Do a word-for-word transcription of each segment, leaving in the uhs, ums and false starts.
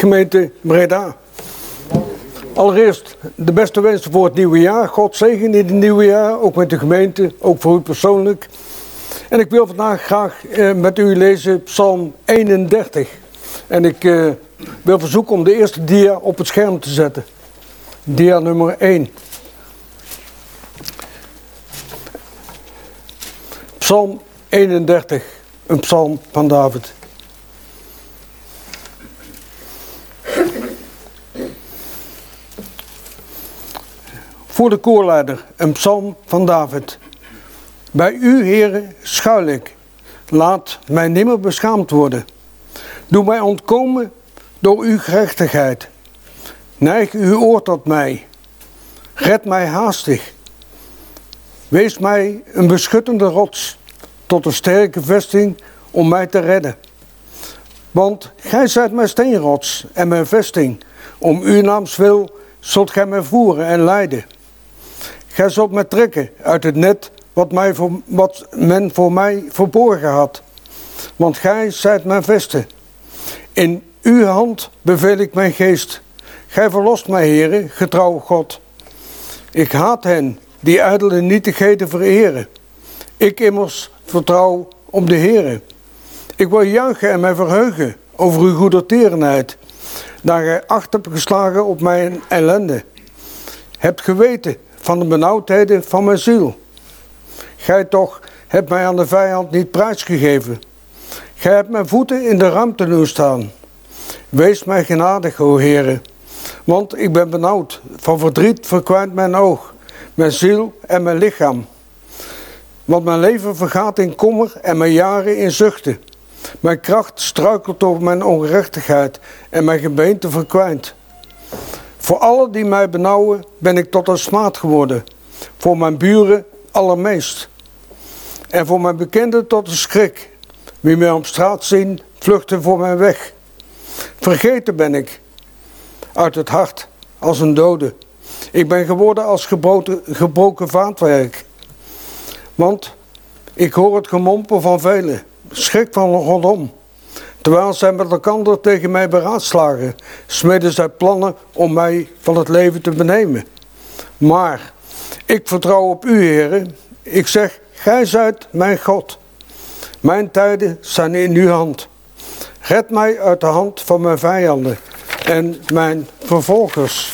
gemeente Breda. Allereerst de beste wensen voor het nieuwe jaar. God zegen in het nieuwe jaar, ook met de gemeente, ook voor u persoonlijk. En ik wil vandaag graag eh, met u lezen Psalm eenendertig. En ik eh, wil verzoeken om de eerste dia op het scherm te zetten. Dia nummer één. Psalm eenendertig, een psalm van David. Voor de koorleider, een psalm van David. Bij u, Heere, schuil ik. Laat mij nimmer beschaamd worden. Doe mij ontkomen door uw gerechtigheid. Neig uw oor tot mij. Red mij haastig. Wees mij een beschuttende rots, tot een sterke vesting om mij te redden. Want gij zijt mijn steenrots en mijn vesting. Om uw naams wil zult gij mij voeren en leiden. Gij zult mij trekken uit het net wat, mij voor, wat men voor mij verborgen had. Want gij zijt mijn vesten. In uw hand beveel ik mijn geest. Gij verlost mij, Heere, getrouwe God. Ik haat hen die ijdele nietigheden vereren. Ik immers vertrouw op de Heere. Ik wil juichen en mij verheugen over uw goedertierenheid. Daar gij acht hebt geslagen op mijn ellende. Hebt geweten van de benauwdheden van mijn ziel. Gij toch hebt mij aan de vijand niet prijsgegeven. Gij hebt mijn voeten in de ruimte doen staan. Wees mij genadig, o Heere, want ik ben benauwd. Van verdriet verkwijnt mijn oog, mijn ziel en mijn lichaam. Want mijn leven vergaat in kommer en mijn jaren in zuchten. Mijn kracht struikelt over mijn ongerechtigheid en mijn gebeente verkwijnt. Voor allen die mij benauwen ben ik tot een smaad geworden. Voor mijn buren allermeest. En voor mijn bekenden tot een schrik. Wie mij op straat zien, vluchten voor mij weg. Vergeten ben ik uit het hart als een dode. Ik ben geworden als gebroken, gebroken vaatwerk. Want ik hoor het gemompel van velen, schrik van rondom. Terwijl zij met elkaar tegen mij beraadslagen, smeden zij plannen om mij van het leven te benemen. Maar ik vertrouw op u, Heere. Ik zeg, gij zijt mijn God. Mijn tijden zijn in uw hand. Red mij uit de hand van mijn vijanden en mijn vervolgers.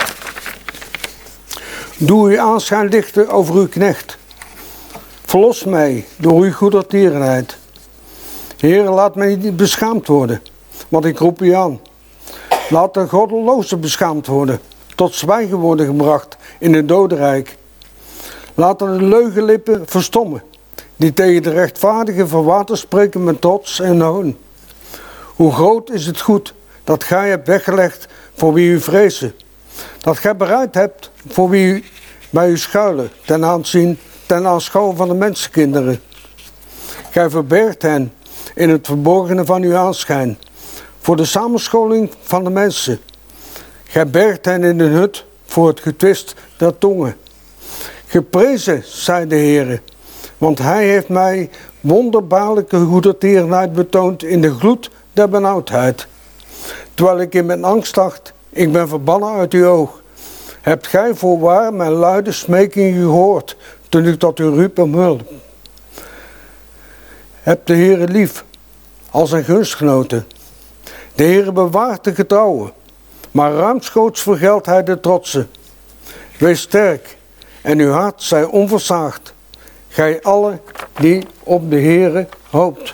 Doe uw aanschijn lichten over uw knecht. Verlos mij door uw goedertierenheid. Heere, laat mij niet beschaamd worden, want ik roep u aan. Laat de goddelozen beschaamd worden, tot zwijgen worden gebracht in het dodenrijk. Laat de leugenlippen verstommen, die tegen de rechtvaardige verwater spreken met trots en hoon. Hoe groot is het goed dat gij hebt weggelegd voor wie u vrezen. Dat gij bereid hebt voor wie u bij u schuilen, ten aanzien, ten aanschouwen van de mensenkinderen. Gij verbergt hen in het verborgene van uw aanschijn, voor de samenscholing van de mensen. Gij bergt hen in een hut voor het getwist der tongen. Geprezen zij de Heere, want hij heeft mij wonderbaarlijke goedertierenheid betoond in de gloed der benauwdheid. Terwijl ik in mijn angst dacht, ik ben verbannen uit uw oog. Hebt gij voorwaar mijn luide smeking gehoord, toen ik tot u riep om hulp. Heb de Heere lief, als een gunstgenote. De Heere bewaart de getrouwen, maar ruimschoots vergeldt hij de trotse. Wees sterk en uw hart zij onversaagd, gij allen die op de Heere hoopt.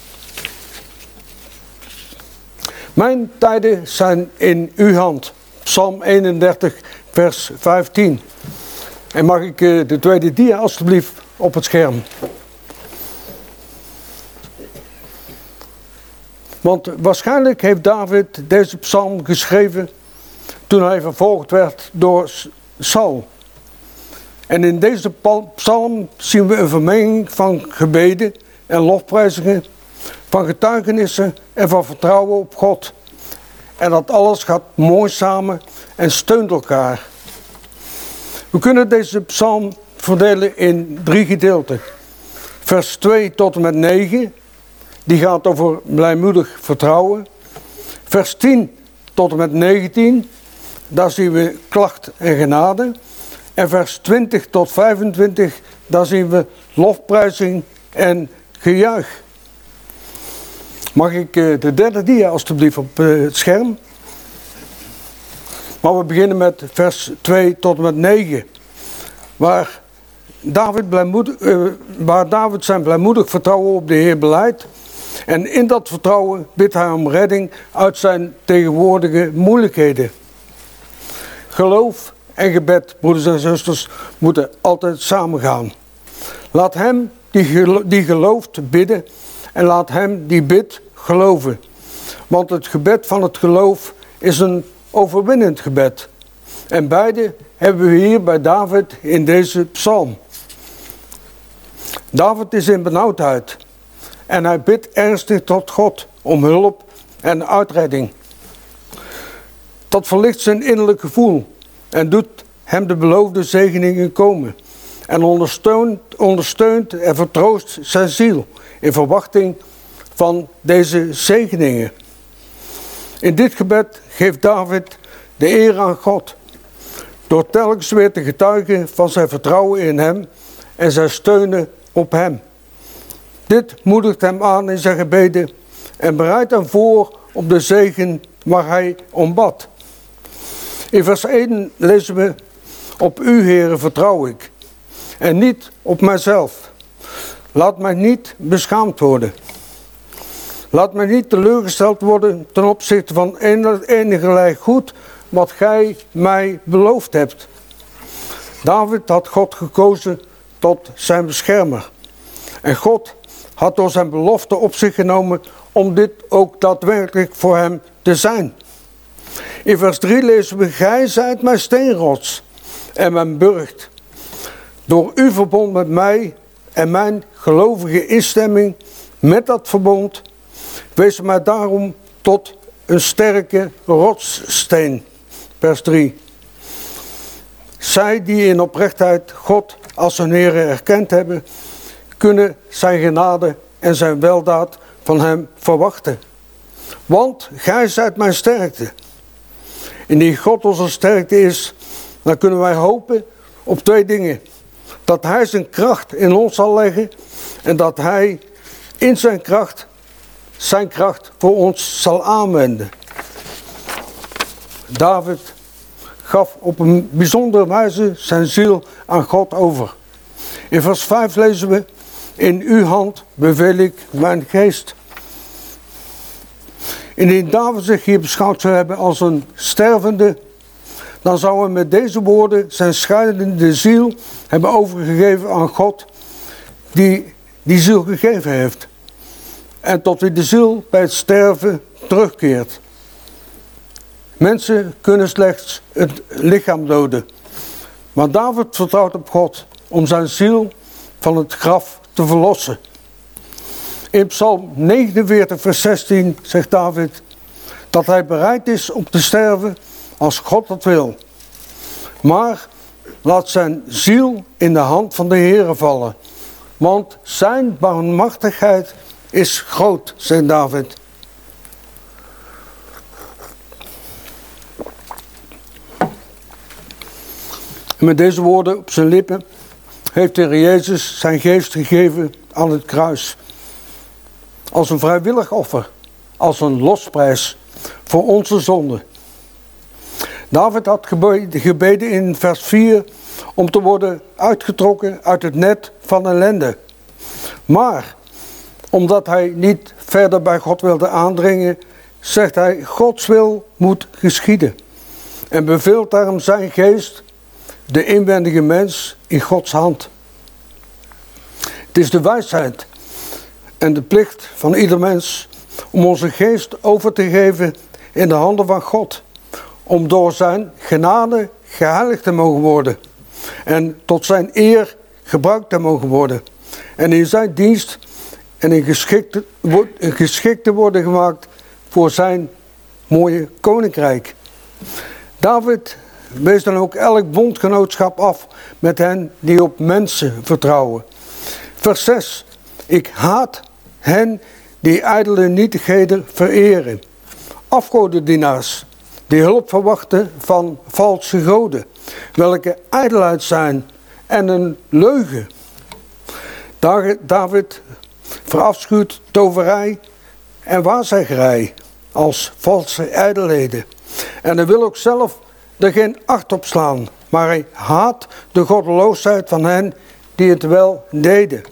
Mijn tijden zijn in uw hand. Psalm eenendertig, vers vijftien. En mag ik de tweede dia alstublieft op het scherm. Want waarschijnlijk heeft David deze psalm geschreven toen hij vervolgd werd door Saul. En in deze psalm zien we een vermenging van gebeden en lofprijzingen, van getuigenissen en van vertrouwen op God. En dat alles gaat mooi samen en steunt elkaar. We kunnen deze psalm verdelen in drie gedeelten. Vers twee tot en met negen, die gaat over blijmoedig vertrouwen. Vers tien tot en met negentien, daar zien we klacht en genade. En vers twintig tot vijfentwintig, daar zien we lofprijzing en gejuich. Mag ik de derde dia alstublieft op het scherm? Maar we beginnen met vers twee tot en met negen. Waar David, blijmoedig, uh, waar David zijn blijmoedig vertrouwen op de Heer beleidt. En in dat vertrouwen bidt hij om redding uit zijn tegenwoordige moeilijkheden. Geloof en gebed, broeders en zusters, moeten altijd samengaan. Laat hem die, gelo- die gelooft bidden en laat hem die bidt geloven. Want het gebed van het geloof is een overwinnend gebed. En beide hebben we hier bij David in deze psalm. David is in benauwdheid en hij bidt ernstig tot God om hulp en uitredding. Dat verlicht zijn innerlijk gevoel en doet hem de beloofde zegeningen komen. En ondersteunt, ondersteunt en vertroost zijn ziel in verwachting van deze zegeningen. In dit gebed geeft David de eer aan God, door telkens weer te getuigen van zijn vertrouwen in hem en zijn steunen op hem. Dit moedigt hem aan in zijn gebeden en bereidt hem voor op de zegen waar hij om bad. In vers één lezen we: op u, Heere, vertrouw ik en niet op mijzelf. Laat mij niet beschaamd worden. Laat mij niet teleurgesteld worden ten opzichte van enigerlei goed wat gij mij beloofd hebt. David had God gekozen tot zijn beschermer. En God had door zijn belofte op zich genomen om dit ook daadwerkelijk voor hem te zijn. In vers drie lezen we: gij zijt mijn steenrots en mijn burcht. Door uw verbond met mij en mijn gelovige instemming met dat verbond, wees mij daarom tot een sterke rotssteen. Vers drie. Zij die in oprechtheid God als hun Heer erkend hebben, kunnen zijn genade en zijn weldaad van hem verwachten. Want gij zijt mijn sterkte. Indien God onze sterkte is, dan kunnen wij hopen op twee dingen. Dat hij zijn kracht in ons zal leggen en dat hij in zijn kracht zijn kracht voor ons zal aanwenden. David gaf op een bijzondere wijze zijn ziel aan God over. In vers vijf lezen we: in uw hand beveel ik mijn geest. Indien David zich hier beschouwd zou hebben als een stervende, dan zou hij met deze woorden zijn scheidende ziel hebben overgegeven aan God, die die ziel gegeven heeft. En tot wie de ziel bij het sterven terugkeert. Mensen kunnen slechts het lichaam doden. Maar David vertrouwt op God om zijn ziel van het graf te verlossen. In Psalm negenenveertig vers zestien zegt David dat hij bereid is om te sterven als God dat wil. Maar laat zijn ziel in de hand van de Heere vallen. Want zijn barmhartigheid is groot, zegt David. En met deze woorden op zijn lippen heeft de Heer Jezus zijn geest gegeven aan het kruis. Als een vrijwillig offer, als een losprijs voor onze zonde. David had gebeden in vers vier om te worden uitgetrokken uit het net van ellende. Maar omdat hij niet verder bij God wilde aandringen, zegt hij: Gods wil moet geschieden. En beveelt daarom zijn geest, de inwendige mens, in Gods hand. Het is de wijsheid en de plicht van ieder mens om onze geest over te geven in de handen van God. Om door zijn genade geheiligd te mogen worden. En tot zijn eer gebruikt te mogen worden. En in zijn dienst en in geschikt, geschikt te worden gemaakt voor zijn mooie koninkrijk. David wees dan ook elk bondgenootschap af met hen die op mensen vertrouwen. Vers zes. Ik haat hen die ijdele nietigheden vereren. Afgodendienaars die hulp verwachten van valse goden, welke ijdelheid zijn en een leugen. David verafschuwt toverij en waarzeggerij als valse ijdelheden. En hij wil ook zelf er geen acht op slaan, maar hij haat de goddeloosheid van hen die het wel deden.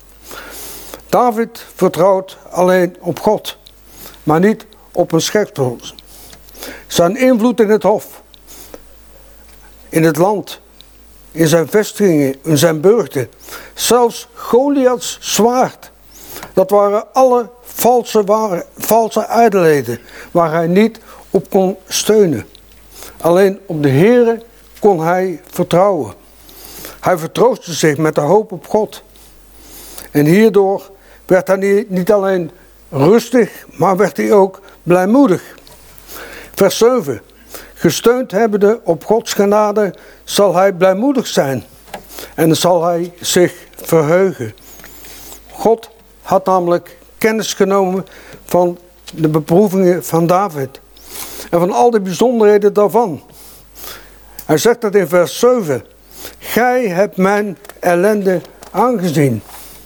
David vertrouwt alleen op God, maar niet op een schepsel. Zijn invloed in het hof, in het land, in zijn vestigingen, in zijn burchten, zelfs Goliaths zwaard, dat waren alle valse, ware, valse ijdelheden waar hij niet op kon steunen. Alleen op de Heere kon hij vertrouwen. Hij vertroostte zich met de hoop op God. En hierdoor werd hij niet alleen rustig, maar werd hij ook blijmoedig. Vers zeven. Gesteund hebbende op Gods genade zal hij blijmoedig zijn. En dan zal hij zich verheugen. God had namelijk kennis genomen van de beproevingen van David. En van al de bijzonderheden daarvan. Hij zegt dat in vers zeven. Gij hebt mijn ellende aangezien.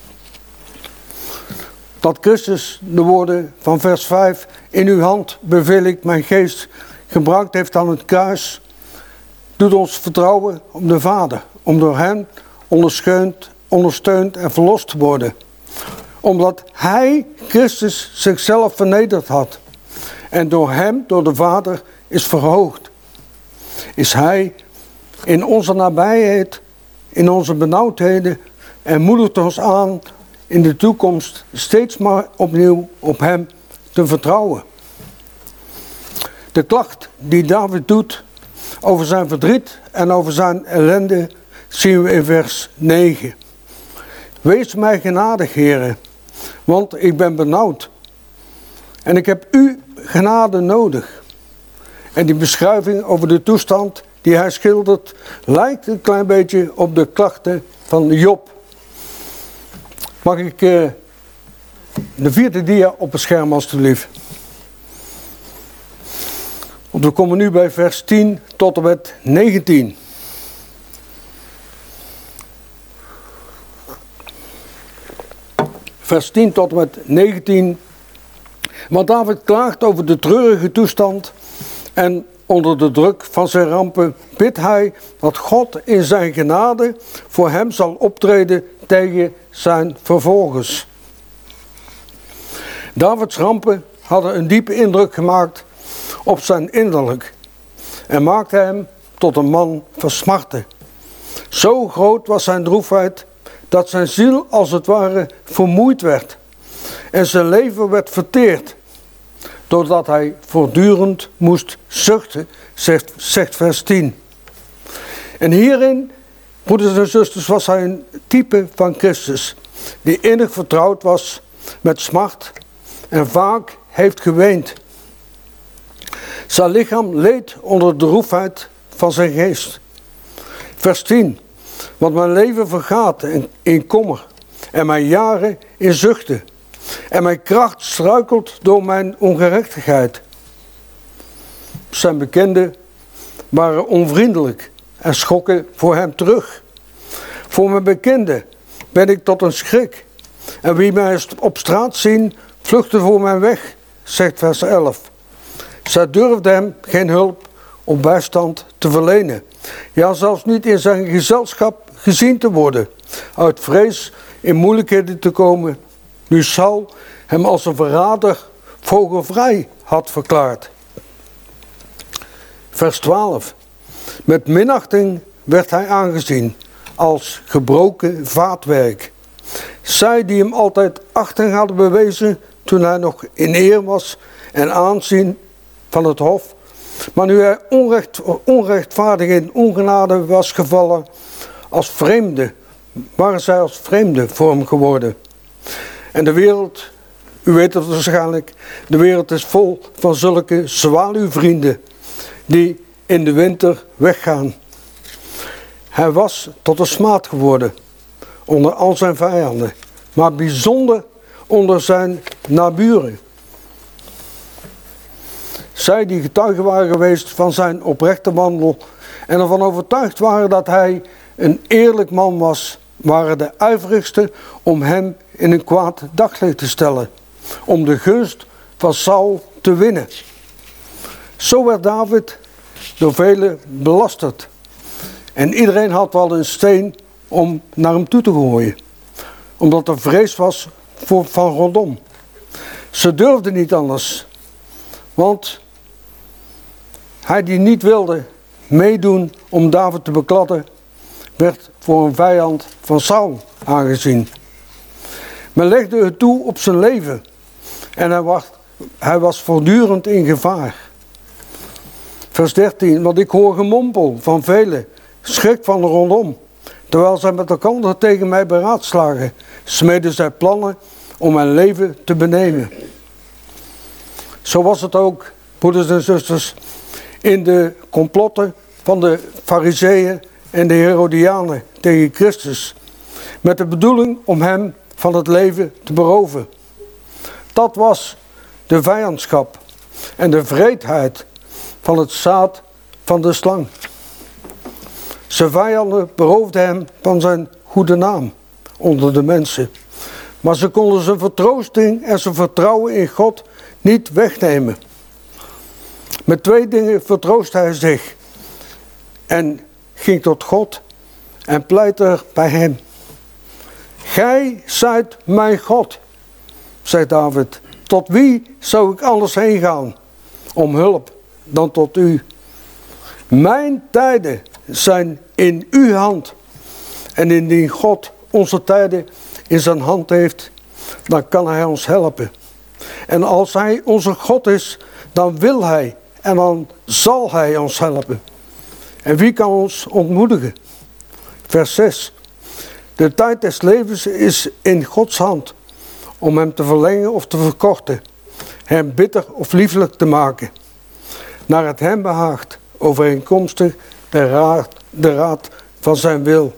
Dat Christus de woorden van vers vijf. In uw hand beveel ik mijn geest gebruikt heeft aan het kruis. Doet ons vertrouwen op de Vader. Om door hem ondersteund, ondersteund en verlost te worden. Omdat hij, Christus, zichzelf vernederd had. En door hem, door de Vader, is verhoogd. Is hij in onze nabijheid, in onze benauwdheden en moedigt ons aan in de toekomst steeds maar opnieuw op hem te vertrouwen. De klacht die David doet over zijn verdriet en over zijn ellende zien we in vers negen. Wees mij genadig, Heere, want ik ben benauwd. En ik heb uw genade nodig. En die beschrijving over de toestand die hij schildert, lijkt een klein beetje op de klachten van Job. Mag ik uh, de vierde dia op het scherm alstublieft. We komen nu bij vers tien tot en met negentien. Vers tien tot en met negentien. Want David klaagt over de treurige toestand en onder de druk van zijn rampen bidt hij dat God in zijn genade voor hem zal optreden tegen zijn vervolgers. Davids rampen hadden een diepe indruk gemaakt op zijn innerlijk en maakte hem tot een man van smarten. Zo groot was zijn droefheid dat zijn ziel als het ware vermoeid werd en zijn leven werd verteerd, doordat hij voortdurend moest zuchten, zegt, zegt vers tien. En hierin, broeders en zusters, was hij een type van Christus, die innig vertrouwd was met smart en vaak heeft geweend. Zijn lichaam leed onder de droefheid van zijn geest. Vers tien. Want mijn leven vergaat in kommer en mijn jaren in zuchten. En mijn kracht struikelt door mijn ongerechtigheid. Zijn bekenden waren onvriendelijk en schokken voor hem terug. Voor mijn bekenden ben ik tot een schrik. En wie mij op straat zien, vluchtte voor mijn weg, zegt vers elf. Zij durfden hem geen hulp of bijstand te verlenen. Ja, zelfs niet in zijn gezelschap gezien te worden. Uit vrees in moeilijkheden te komen. Nu Saul hem als een verrader vogelvrij had verklaard. Vers twaalf. Met minachting werd hij aangezien als gebroken vaatwerk. Zij die hem altijd achting hadden bewezen toen hij nog in eer was en aanzien van het hof. Maar nu hij onrecht, onrechtvaardig in ongenade was gevallen als vreemde, waren zij als vreemde voor hem geworden. En de wereld, u weet het waarschijnlijk, de wereld is vol van zulke zwaluwvrienden die in de winter weggaan. Hij was tot een smaad geworden onder al zijn vijanden, maar bijzonder onder zijn naburen. zij die getuigen waren geweest van zijn oprechte wandel en ervan overtuigd waren dat hij een eerlijk man was, waren de ijverigsten om hem in een kwaad daglicht te stellen, om de gunst van Saul te winnen. Zo werd David door velen belasterd. En iedereen had wel een steen om naar hem toe te gooien, omdat er vrees was voor, van rondom. Ze durfden niet anders, want hij die niet wilde meedoen om David te bekladden, werd voor een vijand van Saul aangezien. Men legde het toe op zijn leven en hij was, hij was voortdurend in gevaar. Vers dertien, want ik hoor gemompel van velen, schrik van rondom. Terwijl zij met elkaar tegen mij beraadslagen, smeden zij plannen om mijn leven te benemen. Zo was het ook, broeders en zusters, in de complotten van de Farizeeën en de Herodianen tegen Christus, met de bedoeling om hem van het leven te beroven. Dat was de vijandschap en de wreedheid van het zaad van de slang. Zijn vijanden beroofden hem van zijn goede naam onder de mensen. Maar ze konden zijn vertroosting en zijn vertrouwen in God niet wegnemen. Met twee dingen vertroost hij zich en ging tot God en pleitte bij hem. Gij zijt mijn God, zei David. Tot wie zou ik anders heen gaan om hulp dan tot u? Mijn tijden zijn in uw hand. En indien God onze tijden in zijn hand heeft, dan kan hij ons helpen. En als hij onze God is, dan wil hij en dan zal hij ons helpen. En wie kan ons ontmoedigen? Vers zes. De tijd des levens is in Gods hand, om hem te verlengen of te verkorten, hem bitter of liefelijk te maken, naar het hem behaagt, overeenkomstig de raad, de raad van zijn wil.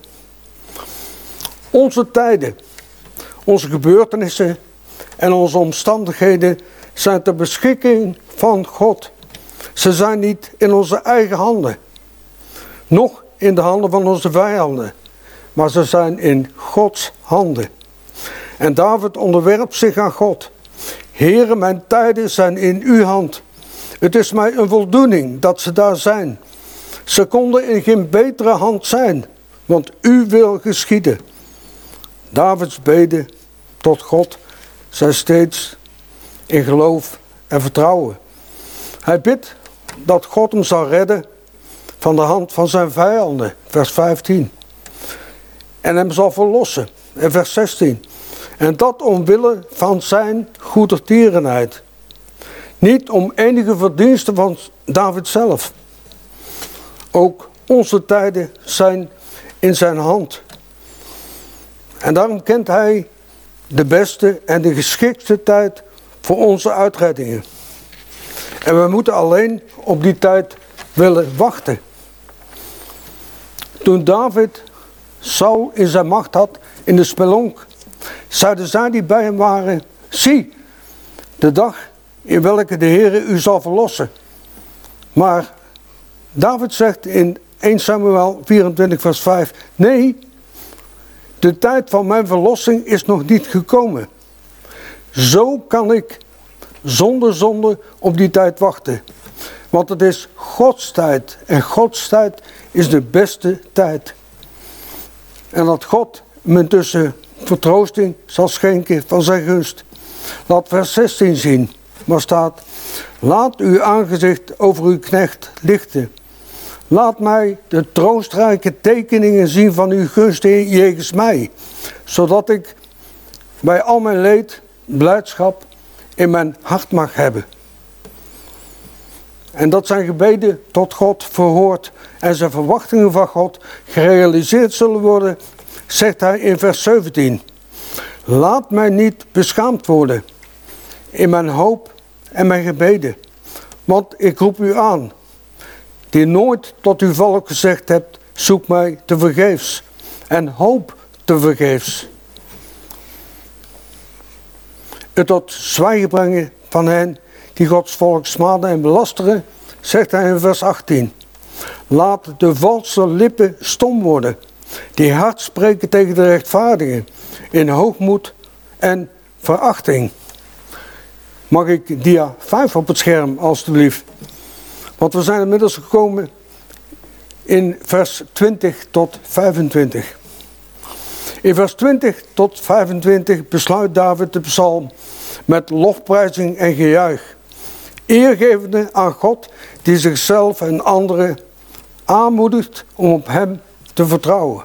Onze tijden, onze gebeurtenissen en onze omstandigheden zijn ter beschikking van God. Ze zijn niet in onze eigen handen, noch in de handen van onze vijanden, maar ze zijn in Gods handen. En David onderwerpt zich aan God. Heere, mijn tijden zijn in uw hand. Het is mij een voldoening dat ze daar zijn. Ze konden in geen betere hand zijn, want u wil geschieden. Davids beden tot God zijn steeds in geloof en vertrouwen. Hij bidt dat God hem zal redden van de hand van zijn vijanden, vers vijftien. En hem zal verlossen, in vers zestien. En dat omwille van zijn goedertierenheid. Niet om enige verdiensten van David zelf. Ook onze tijden zijn in zijn hand. En daarom kent hij de beste en de geschiktste tijd voor onze uitreddingen. En we moeten alleen op die tijd willen wachten. Toen David Saul in zijn macht had in de spelonk, zeiden zij die bij hem waren: zie, de dag in welke de Heere u zal verlossen. Maar David zegt in eerste Samuel vierentwintig vers vijf, nee, de tijd van mijn verlossing is nog niet gekomen. Zo kan ik zonder zonde op die tijd wachten. Want het is Gods tijd en Gods tijd is de beste tijd. En dat God me intussen vertroosting zal schenken van zijn gunst. Laat vers zestien zien, waar staat: laat uw aangezicht over uw knecht lichten. Laat mij de troostrijke tekeningen zien van uw gunst jegens mij, zodat ik bij al mijn leed blijdschap in mijn hart mag hebben. En dat zijn gebeden tot God verhoord en zijn verwachtingen van God gerealiseerd zullen worden, zegt hij in vers zeventien. Laat mij niet beschaamd worden in mijn hoop en mijn gebeden, want ik roep u aan, die nooit tot uw volk gezegd hebt, zoek mij te vergeefs en hoop te vergeefs. Het tot zwijgen brengen van hen die Gods volk smaden en belasteren, zegt hij in vers achttien. Laat de valse lippen stom worden, die hard spreken tegen de rechtvaardigen, in hoogmoed en verachting. Mag ik dia vijf op het scherm, alstublieft? Want we zijn inmiddels gekomen in vers twintig tot vijfentwintig. In vers twintig tot vijfentwintig besluit David de psalm met lofprijzing en gejuich, eergevende aan God die zichzelf en anderen aanmoedigt om op hem te vertrouwen.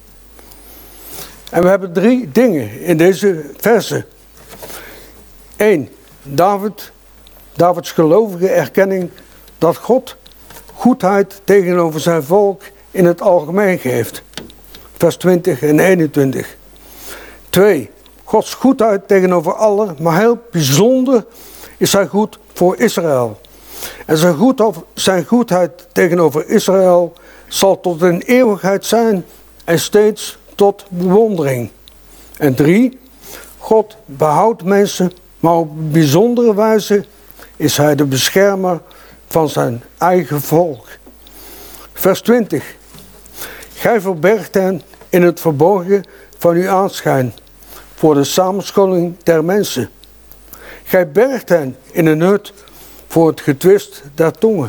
En we hebben drie dingen in deze verse. Eén, David, Davids gelovige erkenning dat God goedheid tegenover zijn volk in het algemeen geeft. Vers twintig en eenentwintig. Twee, Gods goedheid tegenover allen, maar heel bijzonder is hij goed voor Israël. En zijn, goed, zijn goedheid tegenover Israël zal tot een eeuwigheid zijn en steeds tot bewondering. En drie, God behoudt mensen, maar op een bijzondere wijze is hij de beschermer van zijn eigen volk. Vers twintig. Gij verbergt hen in het verborgen van uw aanschijn, voor de samenscholing der mensen. Gij bergt hen in een hut voor het getwist der tongen.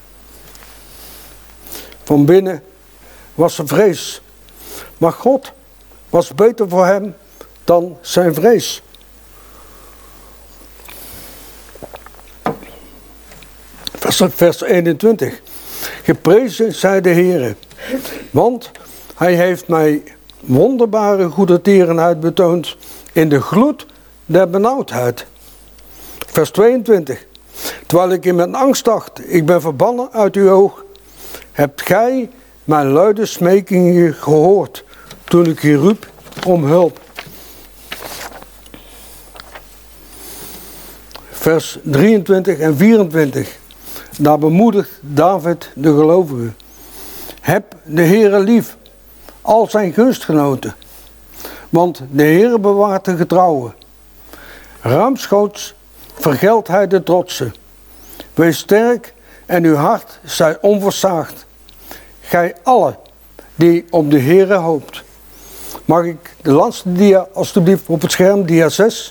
Van binnen was er vrees, maar God was beter voor hem dan zijn vrees. Vers, vers eenentwintig. Geprezen zij de Heere, want hij heeft mij wonderbare goedertierenheid betoond in de gloed der benauwdheid. Vers tweeëntwintig. Terwijl ik in mijn angst dacht, ik ben verbannen uit uw oog, hebt gij mijn luide smekingen gehoord toen ik u riep om hulp. Vers drieëntwintig en vierentwintig. Daar bemoedigt David de gelovigen. Heb de Heere lief, al zijn gunstgenoten, want de Heere bewaart de getrouwen. Ruimschoots vergeldt hij de trotsen. Wees sterk en uw hart zij onversaagd. Gij allen die op de Heere hoopt. Mag ik de laatste dia alstublieft op het scherm, dia zes?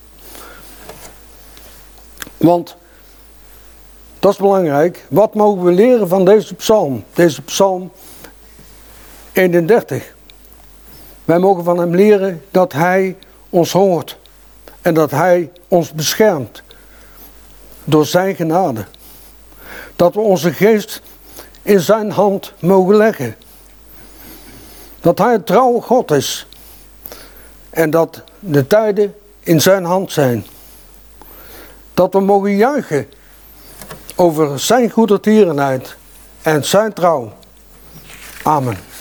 Want dat is belangrijk. Wat mogen we leren van deze psalm? Deze psalm eenendertig. Wij mogen van hem leren dat hij ons hoort. En dat hij ons beschermt. Door zijn genade. Dat we onze geest in zijn hand mogen leggen. Dat hij een trouwe God is. En dat de tijden in zijn hand zijn. Dat we mogen juichen over zijn goedertierenheid en zijn trouw. Amen.